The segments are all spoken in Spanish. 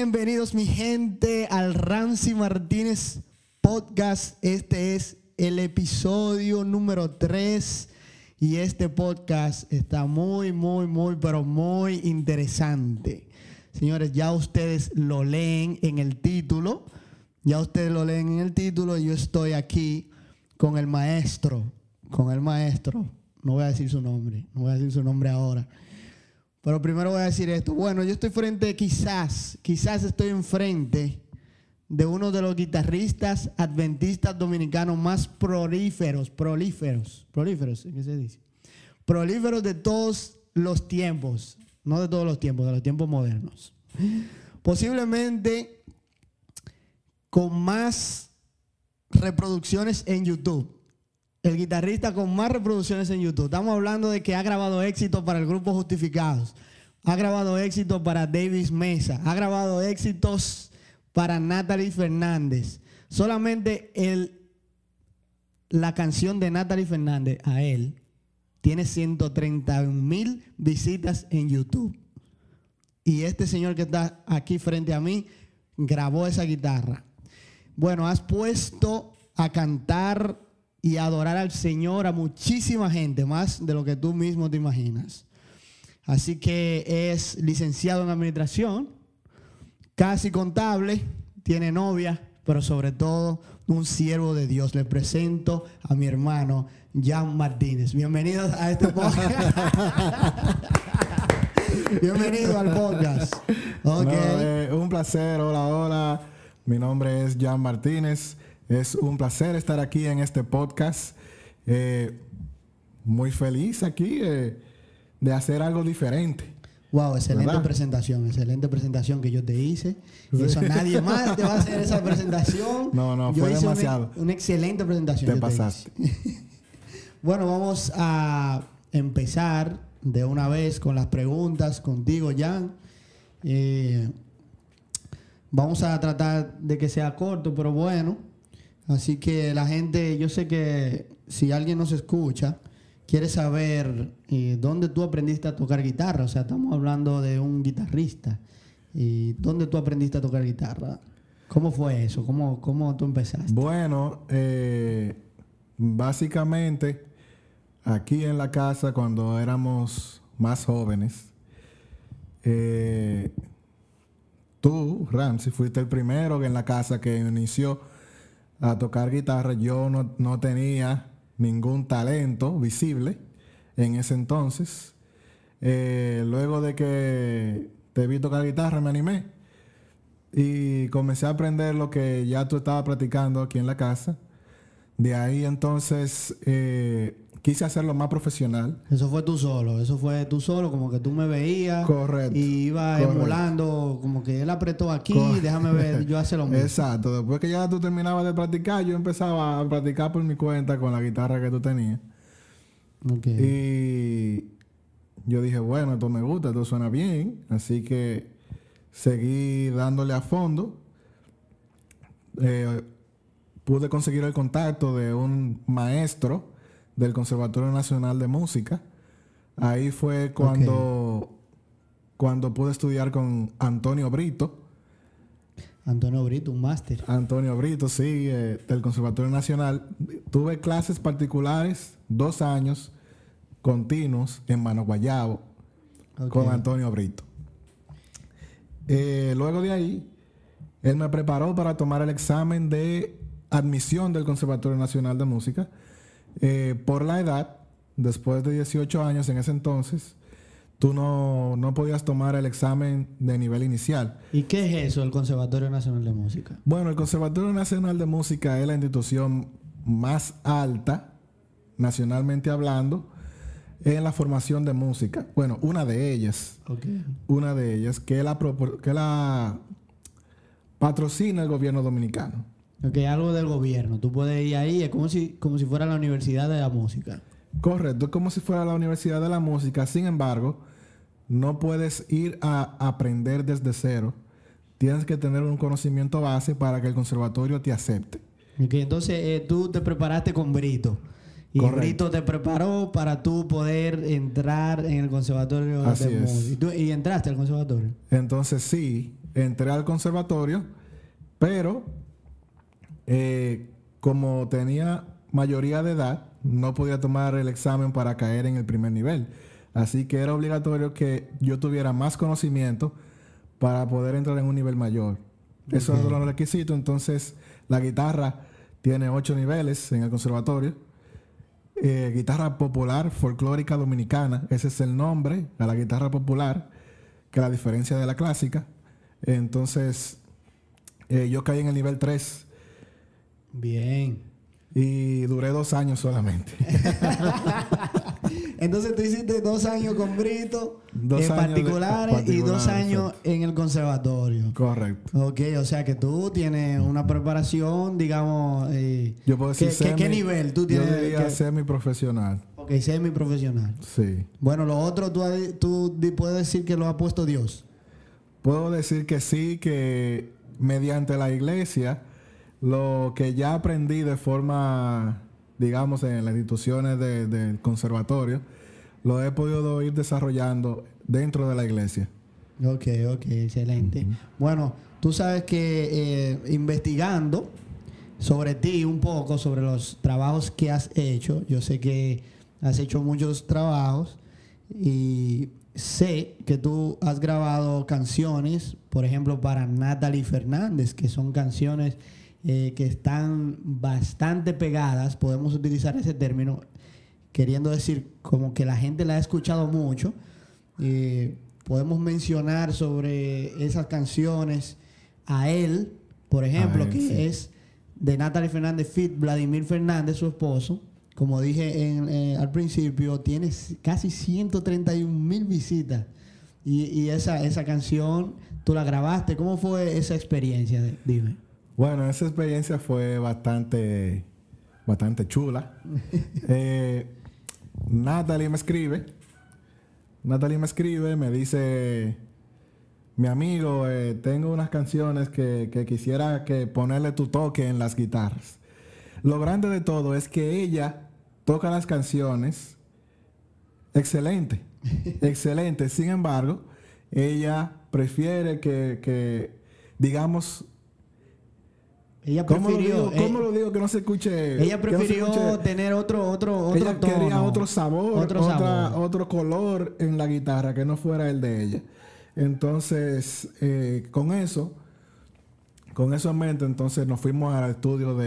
Bienvenidos mi gente al Ramsey Martínez Podcast. Este es el episodio número 3 y este podcast está muy interesante. Señores, ya ustedes lo leen en el título. Yo estoy aquí con el maestro. No voy a decir su nombre ahora. Pero primero voy a decir esto. Bueno, yo estoy quizás estoy enfrente de uno de los guitarristas adventistas dominicanos más prolíferos, ¿qué se dice? Prolíferos de todos los tiempos. No de todos los tiempos, de los tiempos modernos. Posiblemente con más reproducciones en YouTube. El guitarrista con más reproducciones en YouTube. Estamos hablando de que ha grabado éxitos para el grupo Justificados. Ha grabado éxitos para Davis Mesa. Ha grabado éxitos para Natalie Fernández. Solamente la canción de Natalie Fernández a él tiene 131,000 visitas en YouTube. Y este señor que está aquí frente a mí grabó esa guitarra. Bueno, has puesto a cantar y adorar al Señor a muchísima gente, más de lo que tú mismo te imaginas. Así que es licenciado en administración, casi contable, tiene novia, pero sobre todo un siervo de Dios. Le presento a mi hermano Jan Martínez. Bienvenidos a este podcast. Bienvenido al podcast. Okay. Un placer, hola. Mi nombre es Jan Martínez. Es un placer estar aquí en este podcast. Muy feliz aquí de hacer algo diferente. Wow, excelente presentación que yo te hice. Y eso nadie más te va a hacer esa presentación. No, yo fue hice demasiado. Una excelente presentación. Te pasaste. Bueno, vamos a empezar de una vez con las preguntas contigo, Jan. Vamos a tratar de que sea corto, pero bueno. Así que la gente, yo sé que si alguien nos escucha, quiere saber dónde tú aprendiste a tocar guitarra. O sea, estamos hablando de un guitarrista. ¿Dónde tú aprendiste a tocar guitarra? ¿Cómo fue eso? ¿Cómo tú empezaste? Bueno, básicamente, aquí en la casa, cuando éramos más jóvenes, tú, Ramsey, fuiste el primero en la casa que inició a tocar guitarra. Yo no tenía ningún talento visible en ese entonces. Luego de que te vi tocar guitarra, me animé y comencé a aprender lo que ya tú estabas practicando aquí en la casa. De ahí entonces quise hacerlo más profesional. Eso fue tú solo, como que tú me veías. Correcto. Y iba emulando, como que él apretó aquí, déjame ver, yo hacer lo mismo. Exacto. Después que ya tú terminabas de practicar, yo empezaba a practicar por mi cuenta con la guitarra que tú tenías. Okay. Y yo dije, bueno, esto me gusta, esto suena bien. Así que seguí dándole a fondo. Pude conseguir el contacto de un maestro del Conservatorio Nacional de Música. Ahí fue cuando pude estudiar con Antonio Brito. Antonio Brito, un máster. Antonio Brito, sí, del Conservatorio Nacional. Tuve clases particulares 2 años continuos en Mano Guayabo con Antonio Brito. Luego de ahí, él me preparó para tomar el examen de admisión del Conservatorio Nacional de Música. Por la edad, después de 18 años en ese entonces, tú no podías tomar el examen de nivel inicial. ¿Y qué es eso, el Conservatorio Nacional de Música? Bueno, el Conservatorio Nacional de Música es la institución más alta, nacionalmente hablando, en la formación de música. Bueno, una de ellas. Una de ellas que la patrocina el gobierno dominicano. Algo del gobierno. Tú puedes ir ahí, es como si fuera la Universidad de la Música. Correcto, es como si fuera la Universidad de la Música. Sin embargo, no puedes ir a aprender desde cero. Tienes que tener un conocimiento base para que el conservatorio te acepte. Entonces, tú te preparaste con Brito. Y correcto. Brito te preparó para tú poder entrar en el conservatorio de música. ¿Y entraste al conservatorio? Entonces, sí. entré al conservatorio, pero como tenía mayoría de edad, no podía tomar el examen para caer en el primer nivel. Así que era obligatorio que yo tuviera más conocimiento para poder entrar en un nivel mayor. Eso es uno de los requisitos. Entonces, la guitarra tiene 8 niveles en el conservatorio. Guitarra popular, folclórica dominicana. Ese es el nombre a la guitarra popular, que la diferencia de la clásica. Entonces, yo caí en el nivel 3. Bien. Y duré 2 años solamente. Entonces tú hiciste 2 años con Brito, 2 años particulares y 2 años en el conservatorio. Correcto. Ok, o sea que tú tienes una preparación, digamos... yo puedo decir ¿qué nivel tú tienes? Yo diría semiprofesional. Ok, semiprofesional. Sí. Bueno, lo otro tú puedes decir que lo ha puesto Dios. Puedo decir que sí, que mediante la iglesia, lo que ya aprendí de forma, digamos, en las instituciones del conservatorio, lo he podido ir desarrollando dentro de la iglesia. Ok, excelente. Bueno, tú sabes que investigando sobre ti un poco, sobre los trabajos que has hecho, yo sé que has hecho muchos trabajos y sé que tú has grabado canciones, por ejemplo, para Natalie Fernández, que son canciones que están bastante pegadas, podemos utilizar ese término, queriendo decir como que la gente la ha escuchado mucho. Podemos mencionar sobre esas canciones a él, por ejemplo, que sí, es de Natalie Fernández feat. Vladimir Fernández, su esposo. Como dije al principio, tiene casi 131,000 visitas. Y esa canción, tú la grabaste. ¿Cómo fue esa experiencia? Dime. Bueno, esa experiencia fue bastante chula. Natalie me escribe, me dice: mi amigo, tengo unas canciones que quisiera que ponerle tu toque en las guitarras. Lo grande de todo es que ella toca las canciones excelente. Sin embargo, ella prefiere que digamos... Ella prefirió... ¿Cómo lo digo que no se escuche? Ella prefirió tener otro ella tono. Quería otro sabor, otro color en la guitarra que no fuera el de ella. Entonces, con eso en mente, entonces nos fuimos al estudio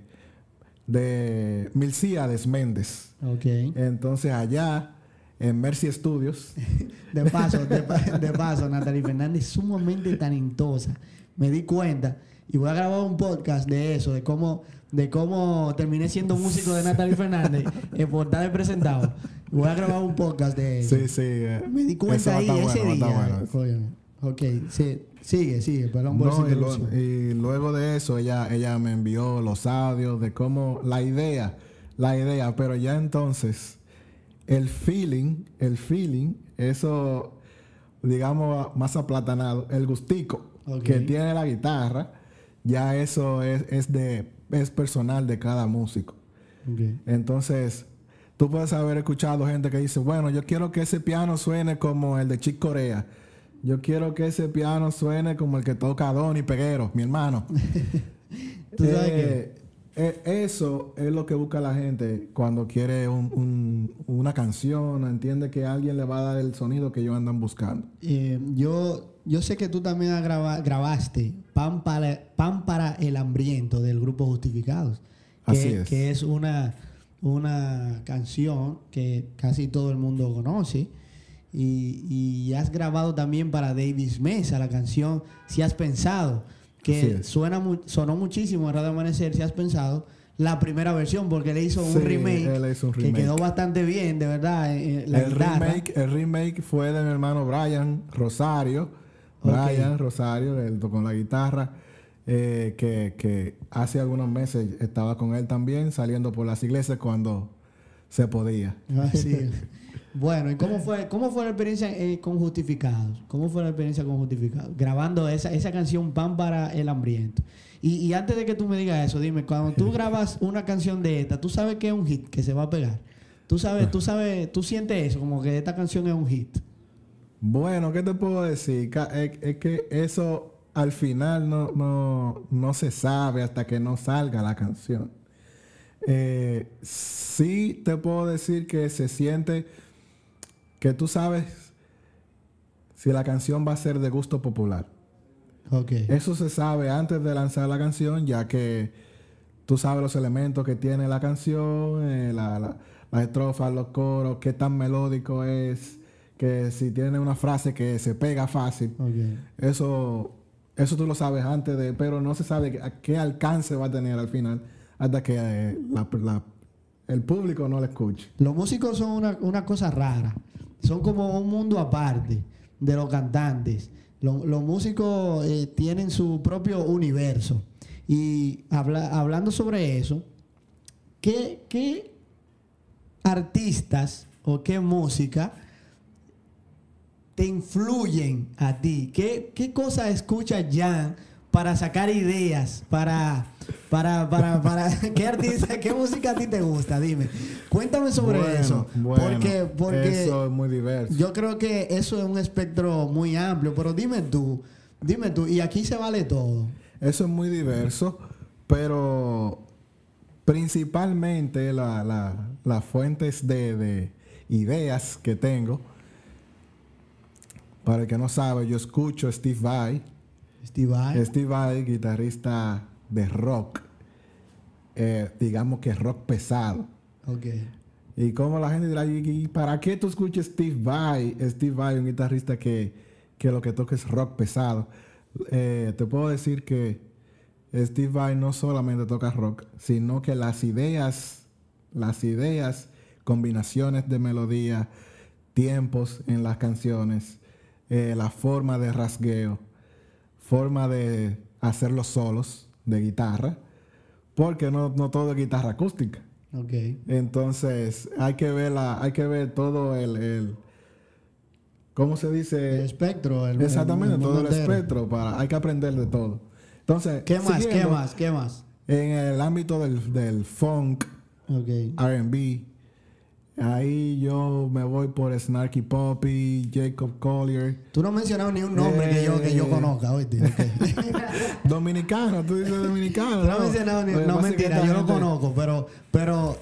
de Milcíades Méndez. Okay. Entonces, allá en Mercy Studios. De paso, Natalie Fernández es sumamente talentosa. Me di cuenta. Y voy a grabar un podcast de eso, de cómo terminé siendo músico de Natalie Fernández por estar presentado. Voy a grabar un podcast de eso. Sí. Me di cuenta ahí ese día. Bueno. Ok, sí, sigue. Perdón por esa interrupción. Y luego de eso, ella me envió los audios de cómo la idea, pero ya entonces, el feeling, eso, digamos, más aplatanado, el gustico que tiene la guitarra, ya eso es personal de cada músico. Okay. Entonces, tú puedes haber escuchado gente que dice: bueno, yo quiero que ese piano suene como el de Chick Corea. Yo quiero que ese piano suene como el que toca Donny Peguero, mi hermano. ¿Tú sabes eso es lo que busca la gente cuando quiere una canción, entiende que alguien le va a dar el sonido que ellos andan buscando. Yo sé que tú también grabaste Pan para el Hambriento del grupo Justificados. Así es. Que es una canción que casi todo el mundo conoce. Y has grabado también para Davis Mesa la canción Si Has Pensado, que sonó muchísimo en Radio Amanecer. Si Has Pensado, la primera versión, porque él hizo un remake que quedó bastante bien, de verdad. El remake fue de mi hermano Brian Rosario. Él tocó la guitarra, que hace algunos meses estaba con él también, saliendo por las iglesias cuando se podía. Sí. Bueno, ¿y cómo fue la experiencia con Justificados? ¿Cómo fue la experiencia con Justificados? Grabando esa canción Pan para el Hambriento. Y antes de que tú me digas eso, dime, cuando tú grabas una canción de esta, ¿tú sabes que es un hit, que se va a pegar? ¿Tú sientes eso, como que esta canción es un hit? Bueno, ¿qué te puedo decir? Es que eso al final no se sabe hasta que no salga la canción. Sí te puedo decir que se siente que tú sabes si la canción va a ser de gusto popular. Okay. Eso se sabe antes de lanzar la canción, ya que tú sabes los elementos que tiene la canción, las estrofas, los coros, qué tan melódico es, que si tiene una frase que se pega fácil. Okay. Eso tú lo sabes antes de, pero no se sabe a qué alcance va a tener al final hasta que el público no la escuche. Los músicos son una cosa rara. Son como un mundo aparte de los cantantes. Los músicos tienen su propio universo. Y hablando sobre eso, ¿qué artistas o qué música te influyen a ti? ¿Qué cosas escuchas Jan para sacar ideas? Para ¿qué artista, qué música a ti te gusta? Dime. Cuéntame sobre eso. Porque eso es muy diverso. Yo creo que eso es un espectro muy amplio, pero dime tú, y aquí se vale todo. Eso es muy diverso, pero principalmente las fuentes de ideas que tengo. Para el que no sabe, yo escucho Steve Vai. Steve Vai, guitarrista de rock. Digamos que rock pesado. Okay. Y como la gente dirá, ¿y para qué tú escuchas Steve Vai? Steve Vai, un guitarrista que lo que toca es rock pesado. Te puedo decir que Steve Vai no solamente toca rock, sino que las ideas, combinaciones de melodía, tiempos en las canciones, la forma de rasgueo, forma de hacer los solos de guitarra, porque no todo es guitarra acústica. Okay. Entonces hay que ver todo el ¿cómo se dice? El espectro. Exactamente, todo el espectro. Hay que aprender de todo. Entonces, ¿Qué más? En el ámbito del funk, okay, R&B, ahí yo me voy por Snarky Puppy, Jacob Collier. Tú no has mencionado ni un nombre que yo conozca, oíste. Okay. Dominicano, tú dices dominicano. Tú no has mencionado ni un... No, mentira, yo lo conozco, pero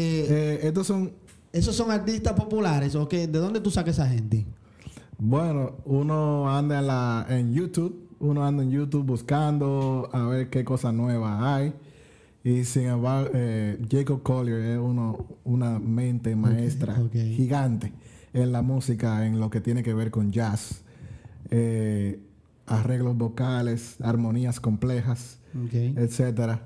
¿esos son artistas populares o qué? ¿De dónde tú sacas esa gente? Bueno, uno anda en YouTube buscando a ver qué cosas nuevas hay. Y sin embargo, Jacob Collier es una mente maestra gigante en la música, en lo que tiene que ver con jazz, arreglos vocales, armonías complejas, etcétera.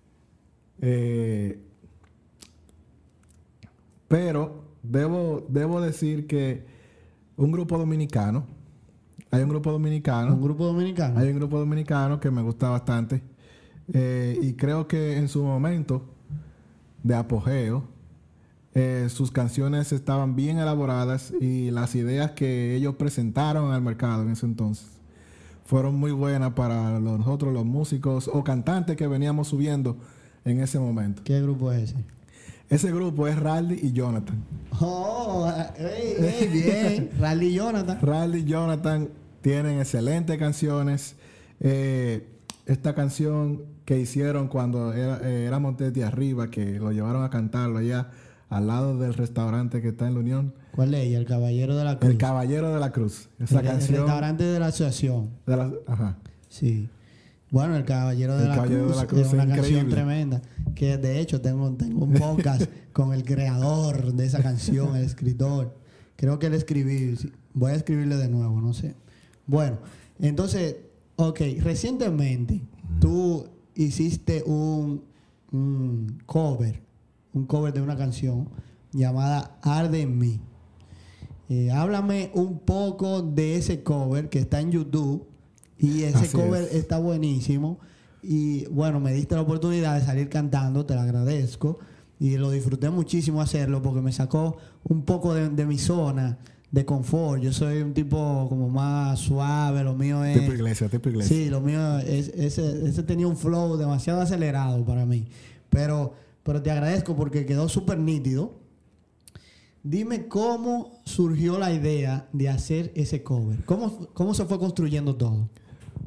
Pero debo decir que hay un grupo dominicano. Hay un grupo dominicano que me gusta bastante. Y creo que en su momento de apogeo, sus canciones estaban bien elaboradas y las ideas que ellos presentaron al mercado en ese entonces fueron muy buenas para nosotros, los músicos o cantantes que veníamos subiendo en ese momento. ¿Qué grupo es ese? Ese grupo es Raldy y Jonathan. Oh, bien. Raldy y Jonathan tienen excelentes canciones. Esta canción que hicieron cuando éramos desde arriba, que lo llevaron a cantarlo allá al lado del restaurante que está en La Unión. ¿Cuál es ella? El Caballero de la Cruz. El Caballero de la Cruz. Esa canción. El restaurante de la asociación. Ajá. Sí. Bueno, El Caballero de la Cruz es una canción tremenda. Que de hecho tengo un podcast con el creador de esa canción, el escritor. Creo que él escribí. Voy a escribirle de nuevo, no sé. Bueno, entonces, recientemente tú hiciste un cover de una canción llamada Arde en mí. Háblame un poco de ese cover que está en YouTube. Y ese cover está buenísimo. Y bueno, me diste la oportunidad de salir cantando, te lo agradezco. Y lo disfruté muchísimo hacerlo porque me sacó un poco de mi zona de confort. Yo soy un tipo como más suave, lo mío es... Tipo iglesia. Sí, lo mío es... Ese tenía un flow demasiado acelerado para mí. Pero te agradezco porque quedó súper nítido. Dime cómo surgió la idea de hacer ese cover. ¿Cómo se fue construyendo todo?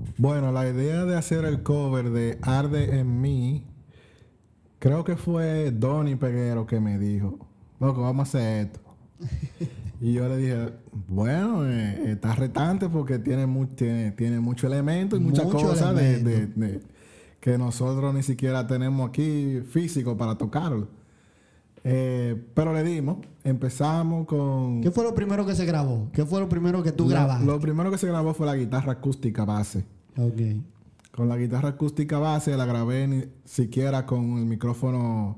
Bueno, la idea de hacer el cover de Arde en mí, creo que fue Donny Peguero que me dijo, loco, vamos a hacer esto. Y yo le dije, bueno, está retante porque tiene mucho elemento y muchas cosas que nosotros ni siquiera tenemos aquí físico para tocarlo. Pero le dimos, empezamos con... ¿Qué fue lo primero que se grabó? ¿Qué fue lo primero que tú grabaste? Lo primero que se grabó fue la guitarra acústica base. Ok. Con la guitarra acústica base la grabé ni siquiera con el micrófono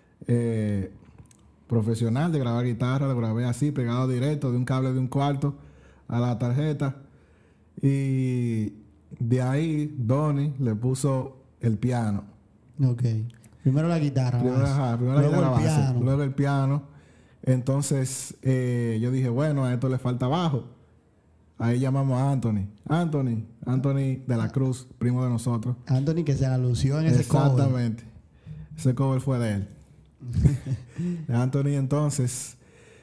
profesional de grabar guitarra. Lo grabé así, pegado directo de un cable de 1/4 a la tarjeta. Y de ahí Donny le puso el piano. Ok. Primero la guitarra Primero la guitarra base, luego el piano. Entonces yo dije, bueno, a esto le falta bajo. Ahí llamamos a Anthony de la Cruz, primo de nosotros. Anthony, que se la lució en ese cover. Exactamente. Ese cover fue de él. Anthony entonces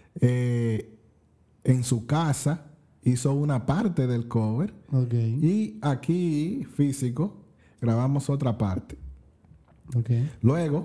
en su casa hizo una parte del cover. Okay. Y aquí, físico, grabamos otra parte. Okay. Luego,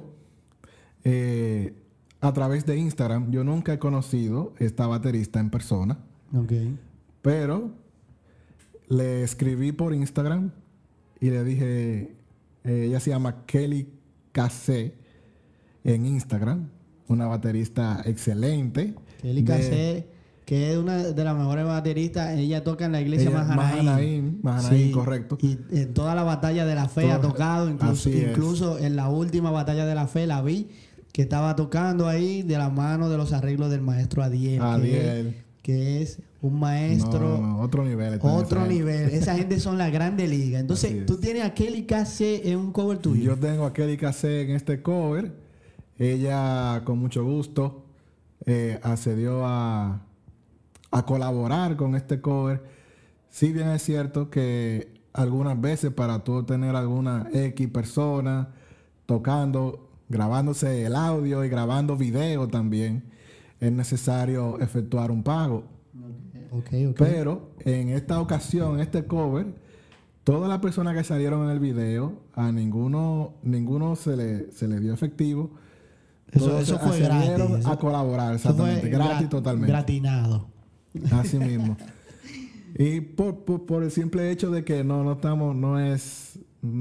a través de Instagram, yo nunca he conocido esta baterista en persona. Okay. Pero le escribí por Instagram y le dije, ella se llama Kelly KC en Instagram, una baterista excelente. Kelly KC, que es una de las mejores bateristas, ella toca en la iglesia Mahanaim. Mahanaim, sí, correcto. Y en toda la batalla de la fe ha tocado, incluso en la última batalla de la fe la vi, que estaba tocando ahí de la mano de los arreglos del maestro Adiel. Que es un maestro... otro nivel. Otro nivel. Esa gente son la grande liga. Entonces, tú tienes a Kelly KC en un cover tuyo. Yo tengo a Kelly KC en este cover. Ella, con mucho gusto, accedió a colaborar con este cover. Si bien es cierto que algunas veces para tú tener alguna X persona tocando, grabándose el audio y grabando video también, es necesario efectuar un pago. Okay. Pero en esta ocasión, este cover, todas las personas que salieron en el video, a ninguno se le dio efectivo. Eso fue gratis. A colaborar, exactamente. Gratis totalmente. Gratinado. Así mismo. Y por el simple hecho de que no es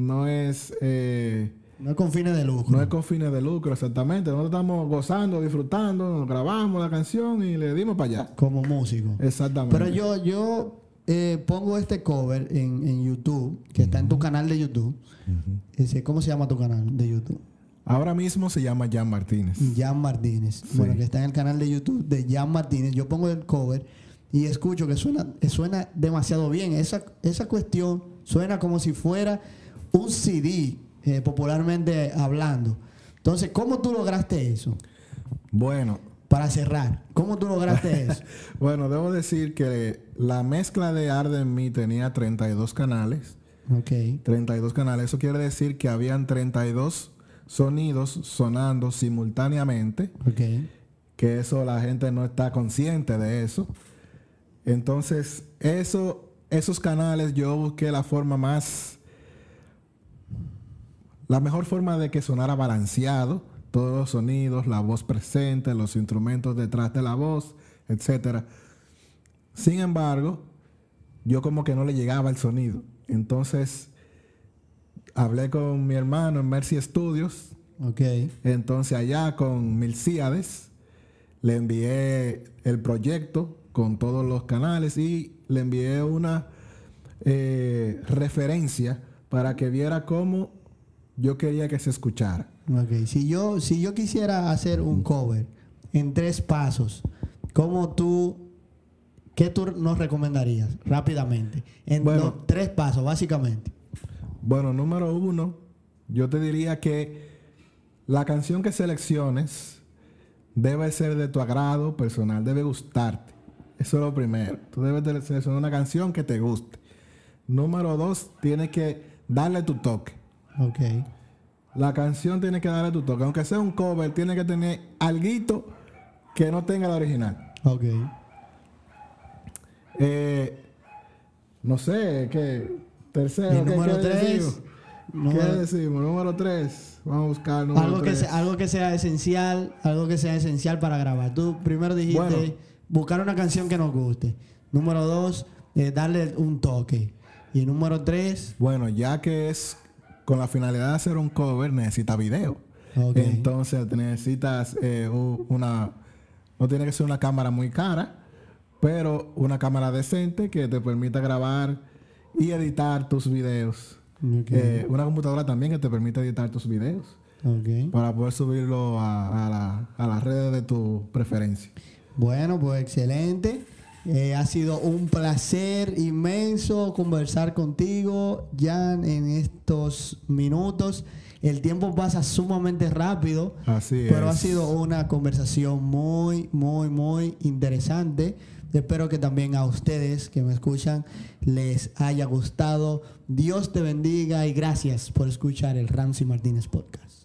con fines de lucro. No es con fines de lucro, exactamente. Nosotros estamos gozando, disfrutando, nos grabamos la canción y le dimos para allá. Como músico. Exactamente. Pero yo pongo este cover en YouTube, que está en tu canal de YouTube. ¿Cómo se llama tu canal de YouTube? Ahora mismo se llama Jan Martínez. Jan Martínez. Sí. Bueno, que está en el canal de YouTube de Jan Martínez. Yo pongo el cover y escucho que suena demasiado bien. Esa cuestión suena como si fuera un CD. Popularmente hablando. Entonces, ¿cómo tú lograste eso? Bueno. Para cerrar, ¿cómo tú lograste eso? Bueno, debo decir que la mezcla de Arde en mí tenía 32 canales. Ok. 32 canales. Eso quiere decir que habían 32 sonidos sonando simultáneamente. Ok. Que eso la gente no está consciente de eso. Entonces, esos canales yo busqué la mejor forma de que sonara balanceado, todos los sonidos, la voz presente, los instrumentos detrás de la voz, etcétera. Sin embargo, yo como que no le llegaba el sonido. Entonces, hablé con mi hermano en Mercy Studios. Okay. Entonces, allá con Milcíades, le envié el proyecto con todos los canales y le envié una referencia para que viera cómo yo quería que se escuchara. Okay. Si yo quisiera hacer un cover en 3 pasos, ¿qué tú nos recomendarías rápidamente? En 3 pasos, básicamente. Bueno, número 1, yo te diría que la canción que selecciones debe ser de tu agrado personal, debe gustarte. Eso es lo primero. Tú debes de seleccionar una canción que te guste. Número 2, tienes que darle tu toque. Okay. La canción tiene que darle tu toque. Aunque sea un cover, tiene que tener alguito que no tenga la original. Okay. No sé, Tercero, Y número 3. ¿Qué decimos? Número 3. Vamos a buscar el número 3. Algo que sea esencial para grabar. Tú primero dijiste buscar una canción que nos guste. Número 2, darle un toque. Y número 3. Bueno, ya que es con la finalidad de hacer un cover, necesita video. Okay. Entonces necesitas no tiene que ser una cámara muy cara, pero una cámara decente que te permita grabar y editar tus videos. Okay. Una computadora también que te permite editar tus videos. Okay. Para poder subirlo a las redes de tu preferencia. Bueno, pues excelente. Ha sido un placer inmenso conversar contigo, Jan, en estos minutos. El tiempo pasa sumamente rápido. Así pero es. Ha sido una conversación muy, muy, muy interesante. Espero que también a ustedes que me escuchan les haya gustado. Dios te bendiga y gracias por escuchar el Ramsey Martínez Podcast.